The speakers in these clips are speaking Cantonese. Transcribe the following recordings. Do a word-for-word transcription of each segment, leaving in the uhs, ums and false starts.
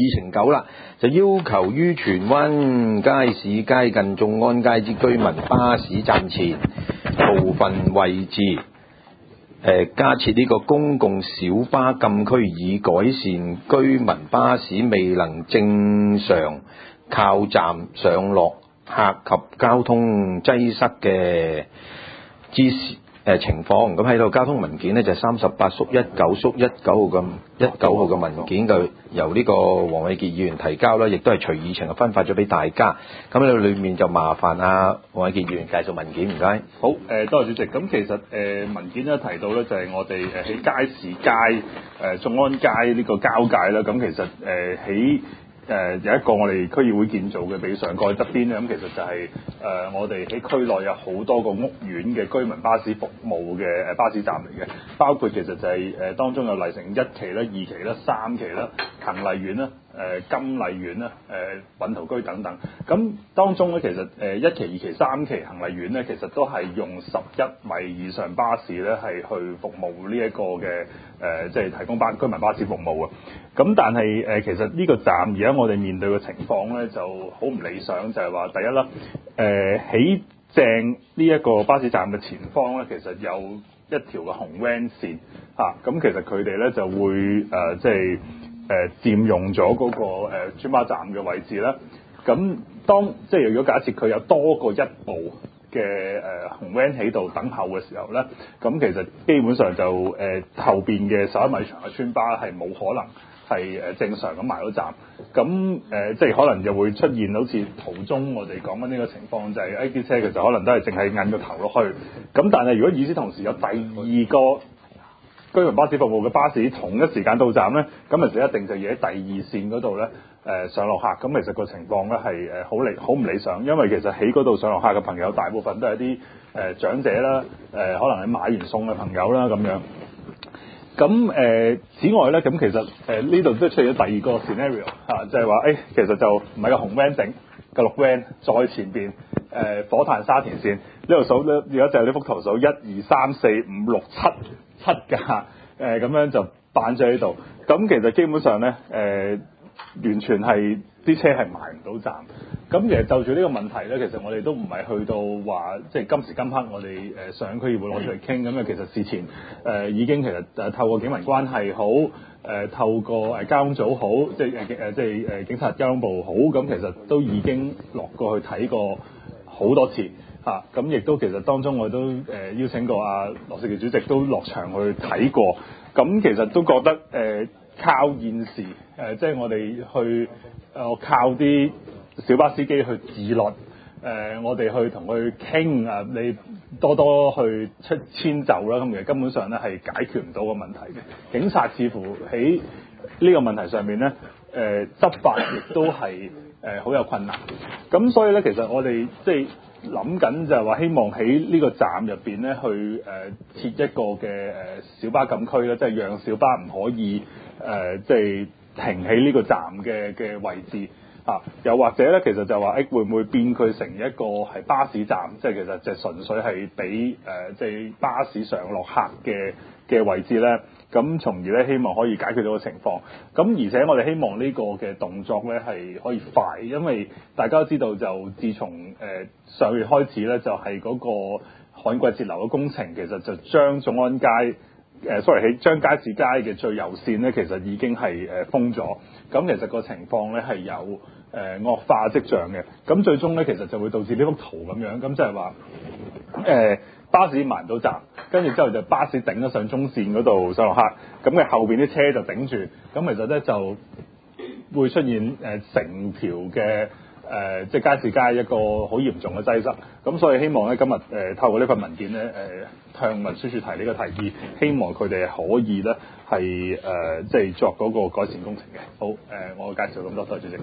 議程九啦，就要求於荃灣街市街近眾安街之居民巴士站前部分位置，誒、呃、加設呢個公共小巴禁區，以改善居民巴士未能正常靠站上落客及交通擠塞嘅之時。誒情況，咁喺度交通文件呢，就三十八縮一九縮一九號嘅一九號嘅文件，就由呢個黃偉傑議員提交啦，亦都係隨議程嘅分發咗俾大家。咁喺度裏面就麻煩啊黃偉傑議員介紹文件，唔該。 好，誒、呃、多謝主席。咁其實誒、呃、文件咧提到咧就係、是、我哋誒喺街市街誒、呃、眾安街呢個交界啦。咁其實誒喺誒有一個我哋區議會建造嘅比上蓋側邊咧，咁其實就係、是、誒、呃、我哋喺區內有好多個屋苑嘅居民巴士服務嘅誒巴士站嚟嘅，包括其實就係、是、誒、呃、當中有麗城一期啦、二期啦、三期啦、恒麗苑啦、誒、呃、金麗苑啦、誒韻圖居等等。咁當中咧其實誒、呃、一期、二期、三期恒麗苑咧，其實都係用十一米以上巴士咧係去服務呢一個嘅誒即係提供巴居民巴士服務啊。咁但係誒、呃、其實呢個站而家我哋面對嘅情況咧就好唔理想，就係、是、話第一啦，誒喺正呢一個巴士站嘅前方咧，其實有一條嘅紅 van 線嚇，咁、啊、其實佢哋咧就會誒即係誒佔用咗嗰、那個誒專、呃、巴站嘅位置啦。咁當即係如果假設佢有多過一部嘅誒、呃、紅 van 喺度等候嘅時候咧，咁其實基本上就誒、呃、後邊嘅十一米長嘅專巴係冇可能係誒正常咁埋到站，咁誒、呃、即係可能就會出現好似途中我哋講緊呢個情況，就係誒啲車其實可能都係淨係揞個頭落去，咁但係如果與此同時有第二個居民巴士服務嘅巴士同一時間到站咧，咁其實一定就要喺第二線嗰度咧誒上落客，咁其實個情況咧係誒好理好唔理想，因為其實喺嗰度上落客嘅朋友大部分都係啲誒長者啦，誒、呃、可能係買完餸嘅朋友啦咁樣。咁誒、呃，此外咧，咁其實誒呢度都出現咗第二個 scenario 嚇、啊，就係話誒，其實就唔係個紅 van 整個綠 van 再前邊誒、呃、火炭沙田線呢度數咧，而家就呢幅圖數一二三四五六七七架誒咁樣就擺咗喺度，咁其實基本上咧誒、呃、完全係啲車係埋唔到站。咁其實就住呢個問題咧，其實我哋都唔係去到話即係今時今刻我哋誒、呃、上區議會攞出嚟傾，咁啊其實事前誒、呃、已經其實誒透過警民關係好，誒、呃、透過誒交通組好，即係誒誒即係誒警察交通部好，咁其實都已經落過去睇過好多次嚇，咁、啊、亦都其實當中我都誒、呃、邀請過阿羅世傑主席都落場去睇過，咁其實都覺得誒、呃、靠現時誒、呃、即係我哋去誒、呃、靠啲小巴司機去自律，誒、呃，我哋去同佢傾啊，你多多去出遷就啦，咁其實根本上咧係解決唔到個問題嘅。警察似乎喺呢個問題上面咧，誒、呃、執法亦都係誒好有困難。咁所以咧，其實我哋即係諗緊就係話，希望喺呢個站入邊咧，去誒、呃、設一個嘅誒、呃、小巴禁區咧，即係讓小巴唔可以誒、呃、即係停喺呢個站嘅嘅位置。啊，又或者咧，其實就話誒、欸，會唔會變佢成一個係巴士站，即係其實就純粹係俾誒即係巴士上落客嘅嘅位置咧？咁從而咧，希望可以解決到個情況。咁而且我哋希望呢個嘅動作咧係可以快，因為大家都知道就自從誒、呃、上月開始咧，就係、是、嗰個旱季截流嘅工程，其實就將眾安街誒、呃、sorry 喺將街市街嘅最右線咧，其實已經係誒封咗。咁其實個情況咧係有誒、呃、惡化跡象嘅，咁最終咧其實就會導致呢幅圖咁樣，咁即係話誒巴士埋唔到站，跟住之後就巴士頂咗上中線嗰度上落客，咁嘅後邊啲車就頂住，咁其實咧就會出現誒成條嘅誒、呃、即係街市街一個好嚴重嘅擠塞，咁所以希望咧今日誒、呃、透過呢份文件咧誒、呃、向運輸署提呢個提議，希望佢哋可以咧係誒即係作嗰個改善工程嘅。好誒、呃，我介紹咁多，多謝主席。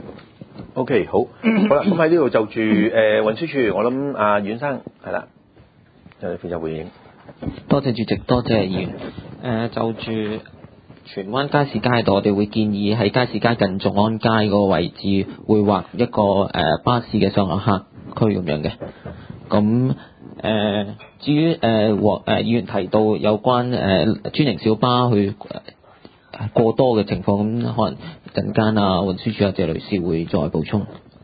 OK， 好，好啦，咁喺呢度就住誒、呃、運輸署，我諗阿阮生係啦，就負責回應。 多謝主席，多謝議員。誒、呃、就住荃灣街市街度，我哋會建議喺街市街近眾安街嗰個位置，會劃一個誒、呃、巴士嘅上落客區咁樣嘅。咁誒、呃、至於誒黃誒議員提到有關誒、呃、專營小巴去、呃、過多嘅情況，咁可能陣間啊運輸署啊謝女士會再補充。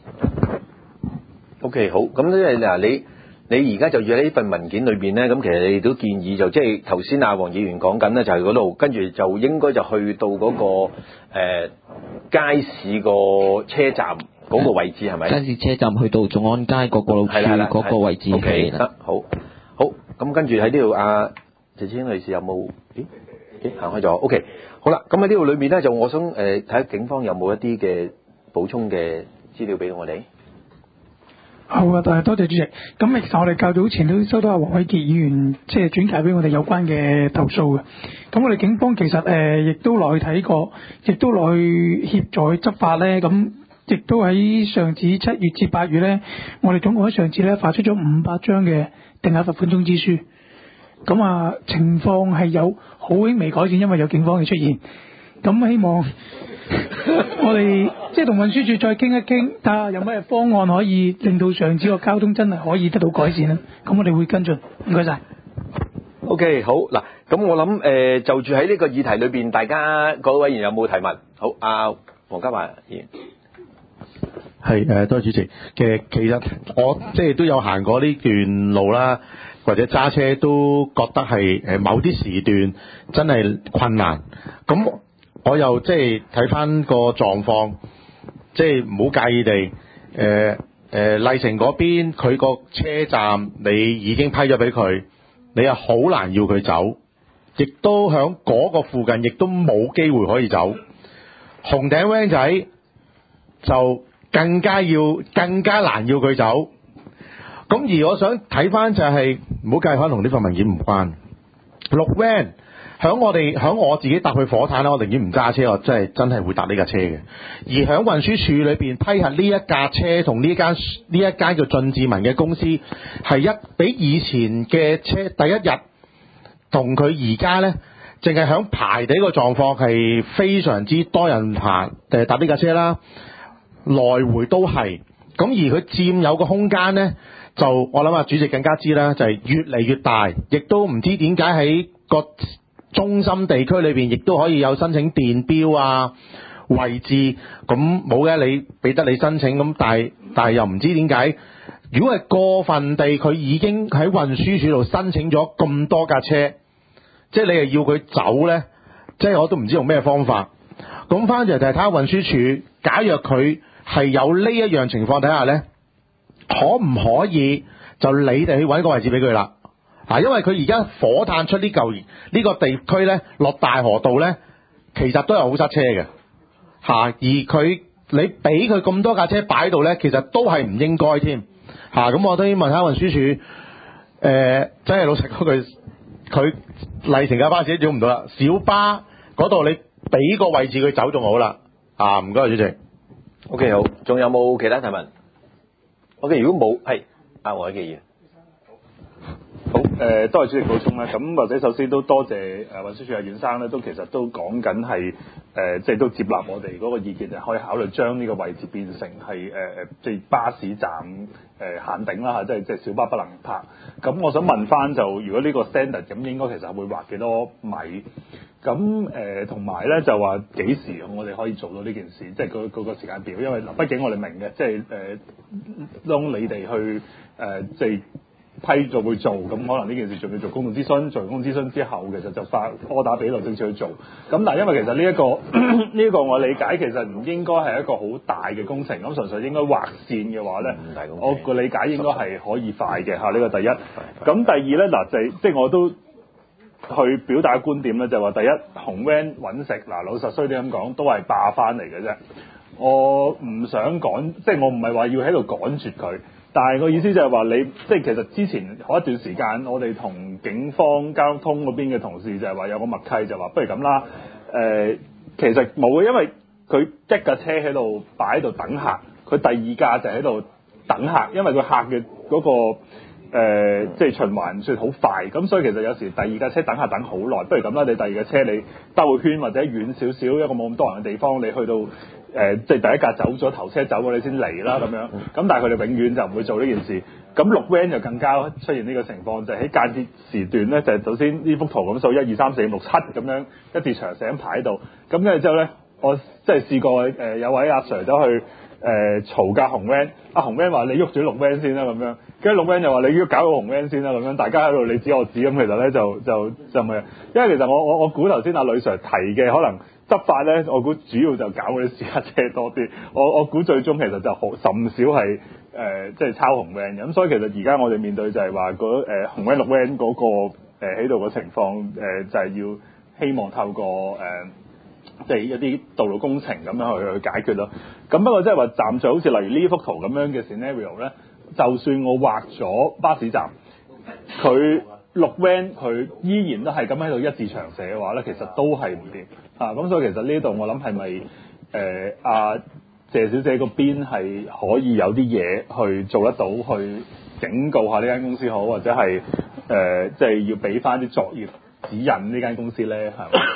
OK 好，咁即係嗱你。你而家就住喺呢份文件裏邊咧，咁其實你都建議就即係頭先阿黃議員講緊咧，就係嗰度，跟住就應該就去到嗰、那個、呃、街市個車站嗰個位置係咪？ 街市車站去到眾安街嗰個路處嗰個位置係得、okay, 好，好咁跟住喺呢度，阿謝千女士有冇？咦咦行開咗 ，OK 好啦，咁喺呢度裏面咧，就我想誒睇下警方有冇一啲嘅補充嘅資料俾我哋。 好啊，多謝主席。咁其實我哋較早前都收到阿黃偉傑議員即係轉介俾我哋有關嘅投訴嘅。咁我哋警方其實誒亦、呃、都落去睇過，亦都落去協助去執法咧。咁亦都喺上次七月至八月咧，我哋總共喺上次咧發出咗五百張嘅定額罰款通知書。咁啊情況係有好輕微改善，因為有警方嘅出現。咁希望我哋即係同運輸署再傾一傾，睇下有咩方案可以令到上次個交通真係可以得到改善啦。咁我哋會跟進，唔該晒。 OK 好嗱，咁我諗誒、呃、就住喺呢個議題裏邊，大家各位委員有冇提問？好，阿黃家華議員。 係誒，多謝主席嘅。其實我即係都有行過呢段路啦，或者揸車都覺得係誒某啲時段真係困難。咁我又即係睇翻個狀況，即係唔好介意地誒誒麗城嗰邊佢個車站你已經批咗俾佢，你又好難要佢走，亦都響嗰個附近亦都冇機會可以走。紅頂 van 仔就更加要更加難要佢走。咁而我想睇翻就係唔好介意，可能同呢份文件唔關。綠 van 響我哋響我自己搭去火炭啦，我寧願唔揸車，我真係真係會搭呢架車嘅。而響運輸署裏邊批核呢一架車同呢間呢一間叫進智文嘅公司，係一比以前嘅車第一日同佢而家呢，淨係響排地個狀況係非常之多人行誒搭呢架車啦，來回都係。咁而佢佔有個空間呢，就我諗啊主席更加知啦，就係越嚟越大，亦都唔知點解喺個中心地區裏邊亦都可以有申請電標啊位置，咁冇嘅，你俾得你申請，咁但係但係又唔知點解，如果係過分地佢已經喺運輸署度申請咗咁多架車，即係你係要佢走呢，即係我都唔知用咩方法。咁翻就係睇下運輸署，假若佢係有呢一樣情況底下呢，可唔可以就你哋去揾個位置俾佢啦？啊，因為佢而家火炭出呢嚿呢個地區呢，落大河道呢，其實都係好塞車嘅嚇、啊。而佢你俾佢咁多架車擺喺度呢，其實都係唔應該添嚇。咁、啊、我都問下運輸署，誒、呃、真係老實講句，佢麗城架巴士都做唔到啦。小巴嗰度你俾個位置佢走仲好啦。啊，唔該主席。 OK 好，仲有冇其他提問 ？OK 如果冇，係阿黃偉傑議員。 好，誒、呃，多謝主席補充啦。咁或者首先都多謝誒運輸署阿阮生咧，都其實都講緊係誒，即係都接納我哋嗰個意見，就可以考慮將呢個位置變成係誒誒，即係巴士站誒、呃、限定啦嚇，即係即係小巴不能泊。咁我想問翻就，如果呢個 standard 咁應該其實會劃幾多米？咁誒同埋咧就話幾時我哋可以做到呢件事？即係嗰嗰個時間表，因為嗱，畢竟我哋明嘅，即係誒、呃，當你哋去誒、呃、即係。批就會做，咁可能呢件事仲要做公眾諮詢，做完公眾諮詢之後，其實就發柯打俾律政處去做。咁但係因為其實呢、這、一個呢一、這個我理解其實唔應該係一個好大嘅工程，咁純粹應該劃線嘅話咧，我個理解應該係可以快嘅嚇。呢、這個第一。咁第二咧嗱就係即係我都去表達觀點咧，就話、是、第一紅 van 揾食嗱，老實衰啲咁講都係霸翻嚟嘅啫。我唔想趕，即係我唔係話要喺度趕絕佢。但係個意思就係話你，即係其實之前嗰一段時間，我哋同警方交通嗰邊嘅同事就係話有個默契，就話不如咁啦。誒、呃，其實冇嘅，因為佢一架車喺度擺喺度等客，佢第二架就喺度等客，因為佢客嘅嗰、那個誒，即、呃、係、就是、循環算好快，咁所以其實有時第二架車等客等好耐，不如咁啦，你第二架車你兜個圈或者遠少少一個冇咁多人嘅地方，你去到。誒、呃，即係第一架走咗，頭車走咗，你先嚟啦咁樣。咁但係佢哋永遠就唔會做呢件事。咁綠 van 就更加出現呢個情況，就喺、是、間接時段咧，就係、是、首先呢幅圖咁數一二三四五六七咁樣一字長寫咁排喺度。咁跟住之後咧， 我即係試過誒、呃、有位阿 Sir 走去誒嘈架紅 van，阿紅 van 話你喐住綠 van 先啦咁樣，跟住綠 van 又話你要搞個紅 van 先啦咁樣，大家喺度你指我指咁，其實咧就就就咪，因為其實我我我估頭先阿呂 Sir 提嘅可能執法咧，我估主要就搞嗰啲私家車多啲，我我估最終其實就好甚少係誒即係抄紅 van 咁，所以其實而家我哋面對就係話嗰誒紅 van 綠 van 嗰個誒喺度嘅情況誒、呃、就係、是、要希望透過誒。呃即係一啲道路工程咁樣去去解決咯。咁不過即係話站在好似例如呢幅圖咁樣嘅 scenario 咧，就算我畫咗巴士站，佢綠 van 佢依然都係咁喺度一字長蛇嘅話咧，其實都係唔掂啊。咁所以其實呢度我諗係咪誒阿謝小姐嗰邊係可以有啲嘢去做得到，去警告下呢間公司好，或者係誒即係要俾翻啲作業指引呢間公司咧，係咪？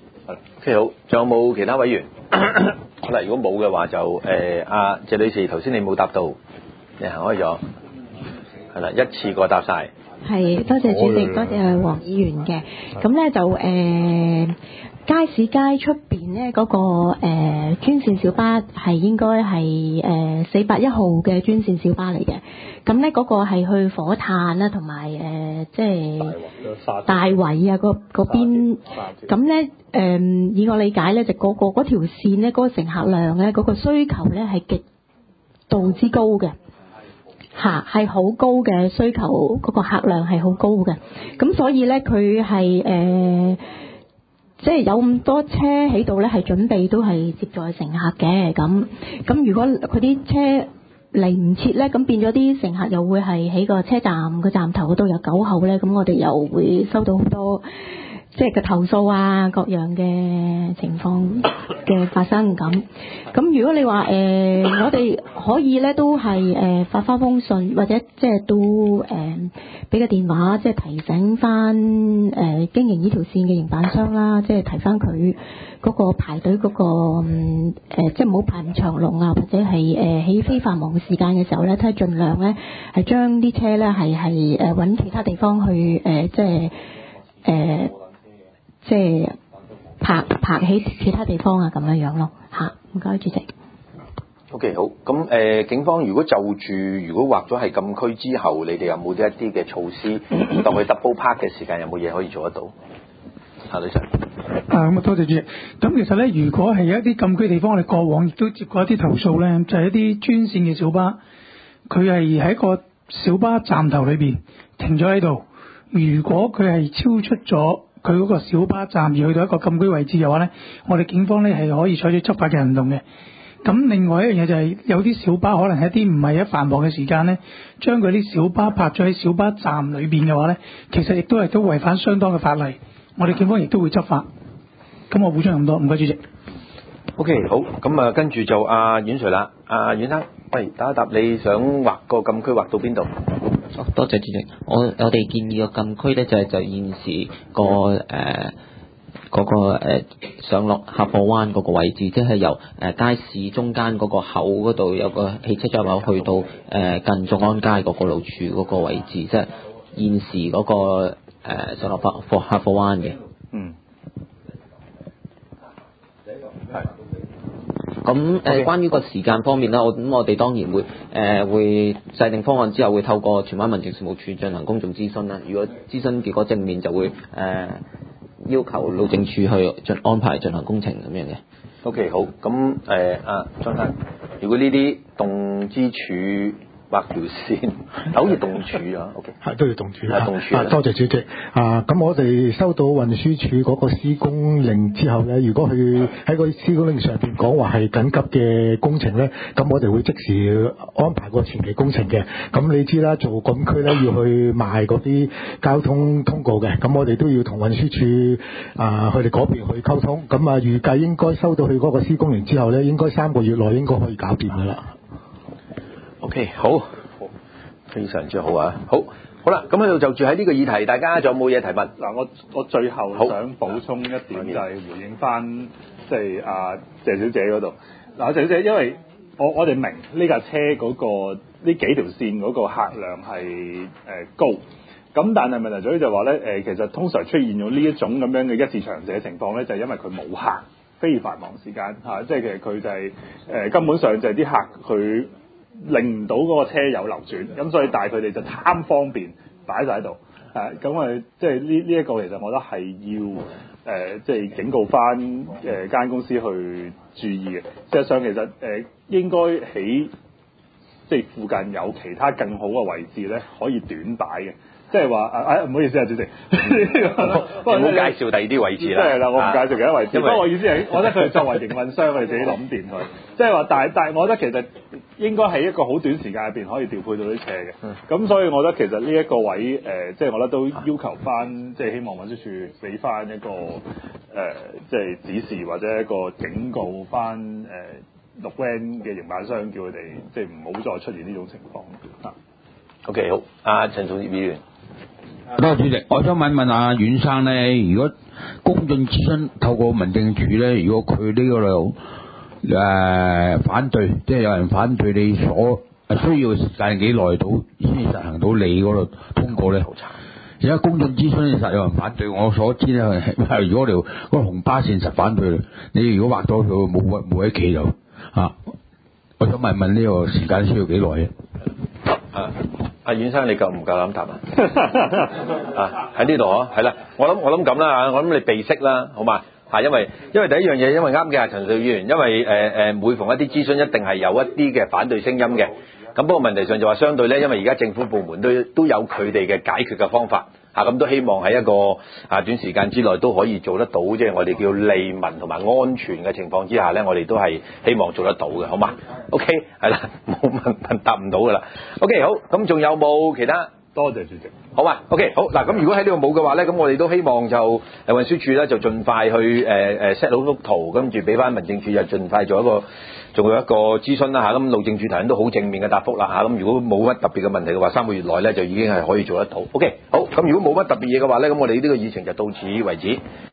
OK 好，仲有冇其他委員？好啦，如果冇嘅話就誒阿、呃、謝女士，頭先你冇答到，你行開咗，係啦，一次過答晒。 係，多謝主席，多謝黃議員嘅。咁咧就誒、呃、街市街出邊咧嗰個誒、呃、專線小巴係應該係誒四八一號嘅專線小巴嚟嘅。咁咧嗰個係去火炭啦，同埋誒即係大圍啊嗰嗰邊。咁咧誒以我理解咧，就個個嗰條線咧嗰個乘客量咧嗰個需求咧係極度之高嘅。嚇係好高嘅需求，嗰個客量係好高嘅，咁所以咧佢係誒即係有咁多車喺度咧，係準備都係接載乘客嘅。咁咁如果佢啲車嚟唔切咧，咁變咗啲乘客又會係喺個車站個站頭嗰度有九號咧，咁我哋又會收到好多即係嘅投訴啊，各樣嘅情況嘅發生咁。咁如果你話誒、呃，我哋可以咧都係誒、呃、發翻封信，或者即係都誒俾個電話，即係提醒翻誒、呃、經營呢條線嘅營辦商啦，即係提翻佢嗰個排隊嗰、嗰個誒、呃，即係唔好排咁長龍啊，或者係誒喺非繁忙嘅時間嘅時候咧，睇下盡量咧係將啲車咧係係誒揾其他地方去誒、呃，即係誒。呃即係泊泊喺其他地方啊，咁樣樣咯嚇。唔該，主席。 OK 好，咁誒、呃、警方如果就住如果劃咗係禁區之後，你哋有冇啲一啲嘅措施，當佢 double park 嘅時間有冇嘢可以做得到？夏女士。 啊，咁啊多謝主席。咁其實咧，如果係有一啲禁區地方，我哋過往亦都接過一啲投訴咧，就係、是、一啲專線嘅小巴，佢係喺個小巴站頭裏邊停咗喺度。如果佢係超出咗佢嗰個小巴站而去到一個禁區位置嘅話咧，我哋警方咧係可以採取執法嘅行動嘅。咁另外一樣嘢就係、是、有啲小巴可能係一啲唔係喺繁忙嘅時間咧，將佢啲小巴泊咗喺小巴站裏邊嘅話咧，其實亦都係都違反相當嘅法例。我哋警方亦都會執法。咁我補充咁多，唔該主席。 OK 好，咁啊跟住就阿阮 Sir 啦，阿阮生，喂答一答，你想劃個禁區劃到邊度？ 多謝主席，我我哋建議個禁區咧就係、是、就現時個誒嗰個、呃、上落客貨灣嗰個位置，即係由誒、呃、街市中間嗰個口嗰度有個汽車出入口去到誒、呃、近眾安街嗰個路柱嗰個位置，即係現時嗰、那個誒、呃、上落客貨客貨灣嘅。 嗯。係。 咁誒、呃 Okay. 關於個時間方面咧，我咁我哋當然會誒、呃、會制定方案之後，會透過荃灣民政事務處進行公眾諮詢啦。如果諮詢結果正面，就會誒、呃、要求路政署去進安排進行工程咁樣嘅。 OK 好，咁誒阿張生，如果呢啲動支處畫條線，好似動處啊 ，OK， 係都要動處啊，動處啊，多謝主席啊。咁我哋收到運輸署嗰個施工令之後咧，如果佢喺個施工令上邊講話係緊急嘅工程咧，咁我哋會即時安排個前期工程嘅。咁你知啦，做禁區咧要去賣嗰啲交通通告嘅，咁我哋都要同運輸署啊佢哋嗰邊去溝通。咁啊預計應該收到佢嗰個施工令之後咧，應該三個月內應該可以搞掂噶啦。 OK 好，非常之好啊！好，好啦，咁喺度就住喺呢個議題，大家仲有冇嘢提問？ 嗱，我我最後想補充一點就係回應翻，即係阿謝小姐嗰度。嗱，謝小姐，因為我我哋明呢架車嗰、嗰個呢幾條線嗰個客量係誒、呃、高，咁但係問題在於就話咧誒，其實通常出現咗呢一種咁樣嘅一字長蛇嘅情況咧，就係、因為佢冇客。 非繁忙時間嚇、啊，即係其實佢就係、是、誒、呃、根本上就係啲客佢令唔到嗰個車有流轉，咁所以但係佢哋就貪方便擺晒喺度，誒咁啊即係呢呢一個其實我覺得係要誒、呃、即係警告翻誒間公司去注意嘅。事實上其實誒、呃、應該喺即係附近有其他更好嘅位置咧，可以短擺嘅。即係話啊！唔好意思啊，主席， 唔好介紹第二啲位置啦。 即係啦，我唔介紹其他位置。不過我意思係，我覺得佢哋作為營運商，佢哋自己諗掂佢。即係話，但係但係，我覺得其實應該係一個好短時間入邊可以調配到啲車嘅。咁、嗯、所以，我覺得其實呢一個位誒，即、呃、係、就是、我覺得都要求翻，即、就、係、是、希望運輸署俾翻一個誒，即、呃、係、就是、指示或者一個警告翻誒綠 van 嘅營辦商，叫佢哋即係唔好再出現呢種情況。啊 OK， 好，阿陳頌業議員。 多謝主席，我想問問阿阮生咧，如果公眾諮詢透過民政處咧，如果佢呢個度誒反對，即係有人反對你所需要時間幾耐到先至實行到你嗰度通過咧？而家公眾諮詢實有人反對，我所知咧，如果條嗰個紅巴線實反對，你如果劃咗佢冇冇喺企度啊？我想問問呢個時間需要幾耐啊？ 阿阮生，你夠唔夠膽答啊？啊喺呢度啊，係啦，我諗我諗咁啦嚇，我諗你備識啦，好嘛嚇？因為因為第一樣嘢，因為啱嘅啊，陳述議員，因為誒誒、呃、每逢一啲諮詢，一定係有一啲嘅反對聲音嘅。咁不過問題上就話相對咧，因為而家政府部門都都有佢哋嘅解決嘅方法嚇，咁、啊、都希望喺一個啊短時間之內都可以做得到，即、就、係、是、我哋叫利民同埋安全嘅情況之下咧，我哋都係希望做得到嘅，好嘛 ？OK， 係啦，冇問問答唔到噶啦。OK， 好，咁仲有冇其他？ 多謝主席。 好啊 ，OK， 好嗱，咁如果喺呢度冇嘅話咧，咁我哋都希望就誒運輸署咧就盡快去誒誒 set 好幅圖，跟住俾翻民政處就盡快做一個做一個諮詢啦嚇。咁路政署頭先都好正面嘅答覆啦嚇。咁如果冇乜特別嘅問題嘅話，三個月內咧就已經係可以做得到。OK， 好，咁如果冇乜特別嘢嘅話咧，咁我哋呢個議程就到此為止。